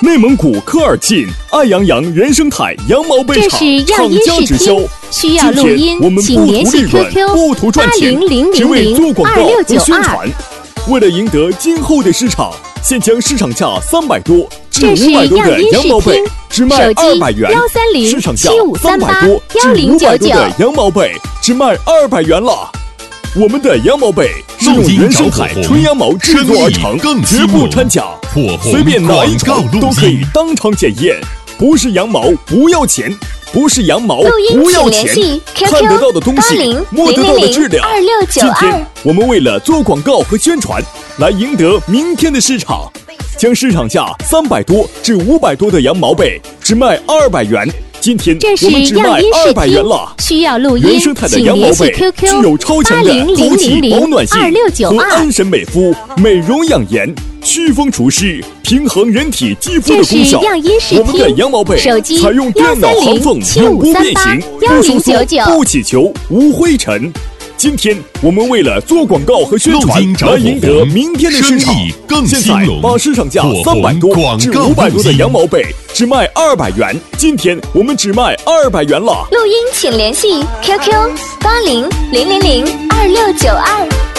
内蒙古科尔沁爱羊羊原生态羊毛被这厂是样音厂家直销。 试听，需要录音今天我们请联系不图利润 QQ 不图赚钱，只为做广告和宣传。为了赢得今后的市场，现将市场价300多至500多的羊毛被只卖200元，市场价300多至500多的羊毛被只卖200元了。我们的羊毛被是用原生态纯羊毛制作而成，绝不掺假，随便哪一场都可以当场检验。不是羊毛不要钱，不是羊毛不要钱，看得到的东西，摸得到的质量。今天我们为了做广告和宣传，来赢得明天的市场，将市场价300多至500多的羊毛被只卖200元。今天我们只卖200元了。 需要录音， 原生态的羊毛被具有超强的透气保暖性和安神美肤、美容养颜、祛风除湿、平衡人体肌肤的功效。我们的羊毛被采用电脑行缝，永不变形，不收缩，不起球，无灰尘。今天我们为了做广告和宣传，来赢得明天的市场。现在把市场价300多至500多的羊毛被只卖200元，今天我们只卖200元了。 录音请联系 QQ8000026992。